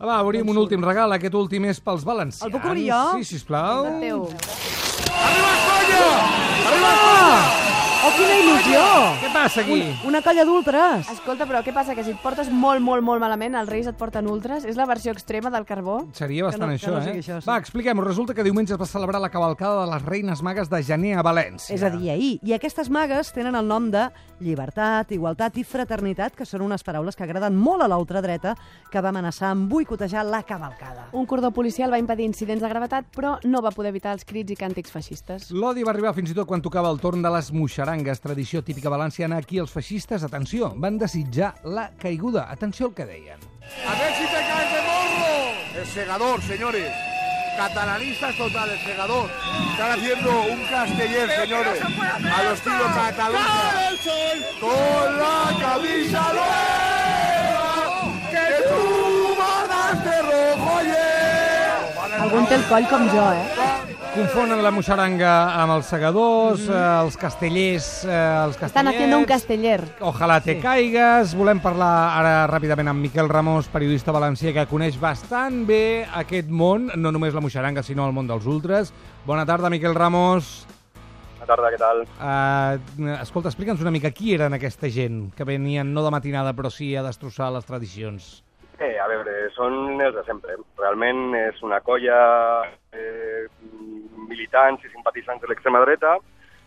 Va, obrim un últim regal. Aquest últim és pels valencians. El puc obrir jo? Sí, sisplau. Arriba, colla! Arriba! Oh, quina il·lusió! Què passa aquí? Una colla d'ultres. Escolta, però què passa? Que si et portes molt malament, els Reis et porten ultres? És la versió extrema del carbó? Seria bastant Que això, no sigui això, sí. Va, expliquem-ho. Resulta que diumenge es va celebrar la cavalcada de les Reines Magues de gener a València. És a dir, ahir. I aquestes magues tenen el nom de llibertat, igualtat i fraternitat, que són unes paraules que agraden molt a la ultradreta, que va amenaçar amb boicotejar la cavalcada. Un cordó policial va impedir incidents de gravetat, però no va poder evitar els crits i càntics feixistes. L'odi va arribar fins i tot quan tocava el torn de les moixarangues, tradició típica valenciana. Aquí els feixistes, atenció, van desitjar la caiguda. Atenció al que deien. A ver si te caes de morro. El segador, señores. Catalanistas total, el segador. Están haciendo un casteller, señores. A lo estilo Cataluña. Con la camisa nueva. Que tú mandas de rojo, yeah. Algun té el coll com jo, Confonen la moixaranga amb els segadors, els castellers, els castellers... Estan haciendo un casteller. Ojalá te caigas. Volem parlar ara ràpidament amb Miquel Ramos, periodista valencià que coneix bastant bé aquest món, no només la moixaranga, sinó el món dels ultres. Bona tarda, Miquel Ramos. Bona tarda, què tal? Escolta, explica'ns una mica qui eren aquesta gent que venien no de matinada, però sí a destrossar les tradicions. A veure, són els de sempre. Realment és una colla militants i simpatitzants de l'extrema dreta.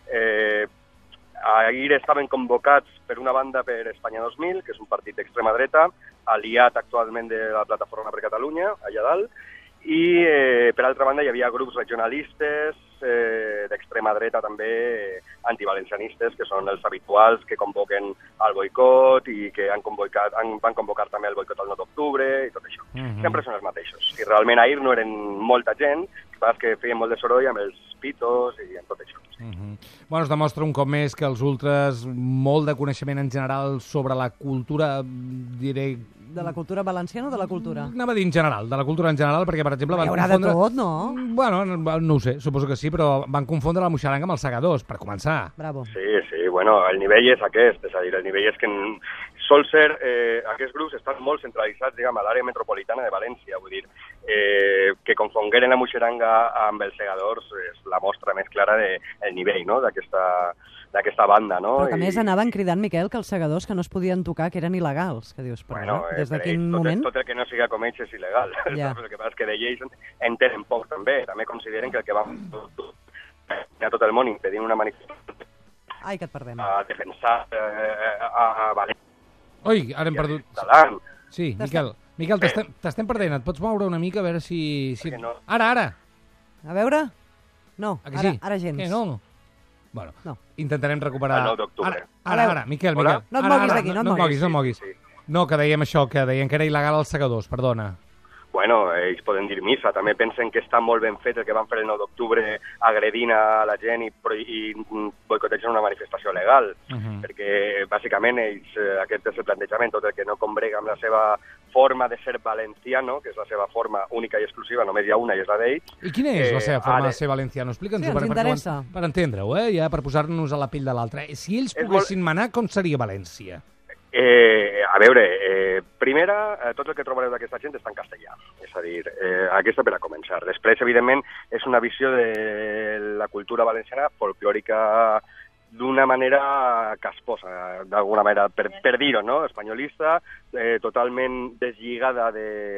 Ahir estaven convocats per una banda per Espanya 2000, que és un partit d'extrema dreta, aliat actualment de la Plataforma per Catalunya, allà dalt, i per altra banda hi havia grups regionalistes d'extrema dreta també antivalencianistes, que són els habituals que convoquen al boicot i que van convocar també el boicot al 9 d'octubre i tot això. Sempre són els mateixos. I realment ahir no eren molta gent, que feien molt de soroll amb els pitos i amb tot això. Bueno, es demostra un cop més que els ultres, molt de coneixement en general sobre la cultura, diré... De la cultura valenciana o de la cultura? Anava a dir en general, de la cultura en general, perquè, per exemple, van confondre... Hi haurà de tot, no? Bueno, no ho sé, suposo que sí, però van confondre la moixaranga amb els segadors, per començar. Bravo. Sí, bueno, el nivell és aquest, és a dir, el nivell és que sol ser, aquests grups estan molt centralitzats, diguem, a l'àrea metropolitana de València, vull dir, que confongueren la moixaranga amb els segadors és la mostra més clara del nivell, no?, d'aquesta banda, no? Però que a més anaven cridant, Miquel, que els segadors que no es podien tocar, que eren il·legals, que dius, però bueno, des de quin moment? Tot el que no siga com ells és il·legal. Ja. El que passa és que de lleis en tenen poc, també. També consideren que el que va a tot el món impedint una manifestació Ai, que et perdem. a defensar a València. Oi, ara hem perdut... Talant. Sí, Miquel, t'estem perdent. Et pots moure una mica a veure si... No. Ara! A veure? No, ara gens. Què, no? Bueno, no. Intentarem recuperar... El 9 d'octubre. Ara, Miquel. No et moguis d'aquí, no et moguis. No, que dèiem això, que deien que era il·legal els segadors, perdona. Bueno, ells poden dir missa, també pensen que està molt ben fet el que van fer el 9 d'octubre agredint a la gent i boicotejant una manifestació legal, perquè bàsicament ells, aquest és el plantejament, tot el que no combrega amb la seva forma de ser valenciano, que és la seva forma única i exclusiva, només hi ha una i és la d'ells. I quina és la seva forma de ser valenciano? Explica'ns-ho, per entendre-ho, ja per posar-nos a la pell de l'altre. Si ells poguessin manar, com seria València? A veure, primera, tot el que trobareu d'aquesta gent està en castellà, és a dir, aquesta per a començar. Després, evidentment, és una visió de la cultura valenciana folclòrica d'una manera casposa, d'alguna manera, per dir-ho, no? Espanyolista, totalment deslligada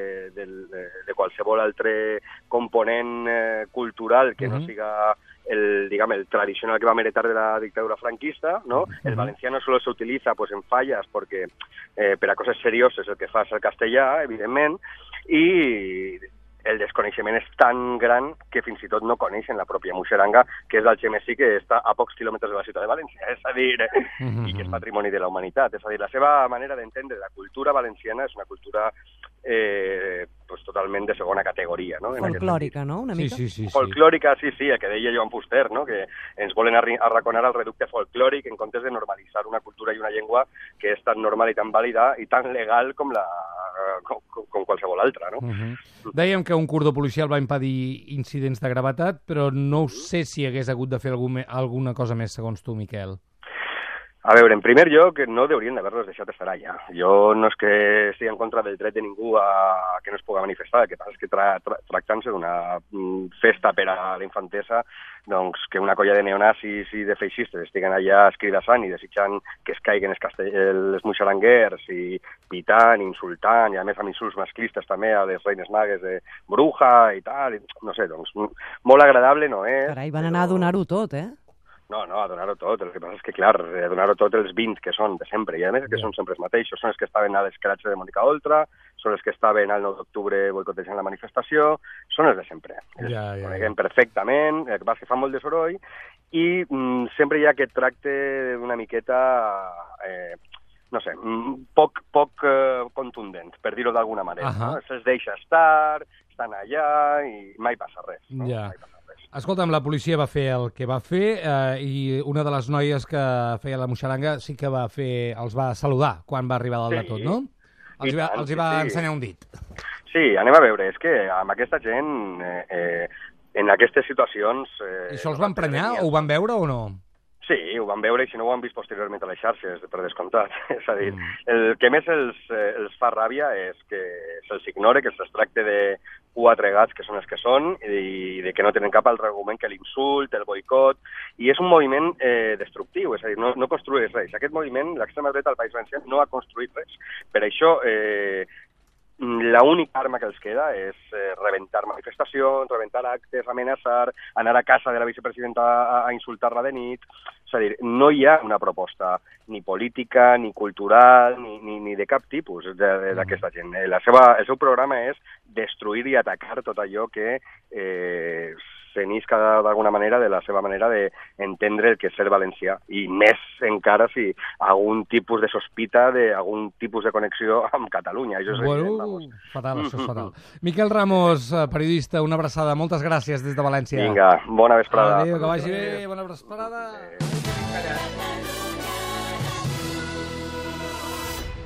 de qualsevol altre component cultural que no siga el tradicional que vam heretar de la dictadura franquista, ¿no? El valenciano solo se utiliza pues en fallas porque per a coses serioses el que fa és el castellà, evidentment, i el desconeixement és tan gran que fins i tot no coneixen la pròpia moixaranga, que és d'Algemesí, que està a pocs quilòmetres de la ciutat de València, és a dir, i que és patrimoni de la humanitat. És a dir, la seva manera d'entendre la cultura valenciana és una cultura pues totalment de segona categoria, no? Folclòrica, no? Una mica? Sí. Folclòrica, sí, el que deia Joan Fuster, no? Que ens volen arraconar el reducte folclòric en comptes de normalitzar una cultura i una llengua que és tan normal i tan vàlida i tan legal com qualsevol altra, no? Dèiem que un cordó policial va impedir incidents de gravetat, però no sé si hagués hagut de fer alguna cosa més, segons tu, Miquel. A veure, en primer lloc, no haurien d'haver-los deixat estar allà. Jo no és que estigui en contra del dret de ningú a que no es pugui manifestar, el que passa és que tractant-se d'una festa per a la infantesa, doncs que una colla de neonazis i de feixistes estiguen allà escridassant i desitjant que es caiguen els moixaranguers i pitant, insultant, i a més amb insults masclistes també a les reines magues de bruja i tal, no sé, doncs molt agradable no és. Carai, van anar a donar-ho tot, eh? No, a donar-ho tot. El que passa és que, clar, a donar-ho tot els 20 que són de sempre, i a més que són sempre els mateixos. Són els que estaven a l'escratx de Mònica Oltra, són els que estaven al 9 d'octubre boicotejant la manifestació, són els de sempre. Els coneguem perfectament, el que passa és que fa molt de soroll, i sempre hi ha aquest tracte una miqueta... no sé, poc contundent, per dir-ho d'alguna manera. No? Se'ls deixa estar, estan allà i mai passa res. No? Mai passa res. Escolta'm, la policia va fer el que va fer i una de les noies que feia la moixaranga sí que els va saludar quan va arribar dalt de tot, no? Els hi va ensenyar un dit. Sí, anem a veure, és que amb aquesta gent, en aquestes situacions... I això els van prenyar o ho van veure o no? Sí, ho van veure i si no ho han vist posteriorment a les xarxes, per descomptat. És a dir, el que més els fa ràbia és que se'ls ignore, que se'ls tracte de quatre gats que són els que són i de que no tenen cap altre argument que l'insult, el boicot, i és un moviment destructiu, és a dir, no construeix res. Aquest moviment, l'extrema dreta al País Valencià, no ha construït res. Per això... l'única arma que els queda és rebentar manifestacions, rebentar actes, amenaçar, anar a casa de la vicepresidenta a insultar-la de nit. És a dir, no hi ha una proposta ni política, ni cultural, ni de cap tipus d'aquesta gent. El seu programa és destruir i atacar tot allò que s'enisca d'alguna manera de la seva manera d'entendre el que és ser valencià, i més encara si algun tipus de sospita d'algun tipus de connexió amb Catalunya. Això és evident, fatal, això és fatal. Miquel Ramos, periodista, una abraçada. Moltes gràcies des de València. Vinga, bona vesprada. Adéu, que vagi bé, bona vesprada.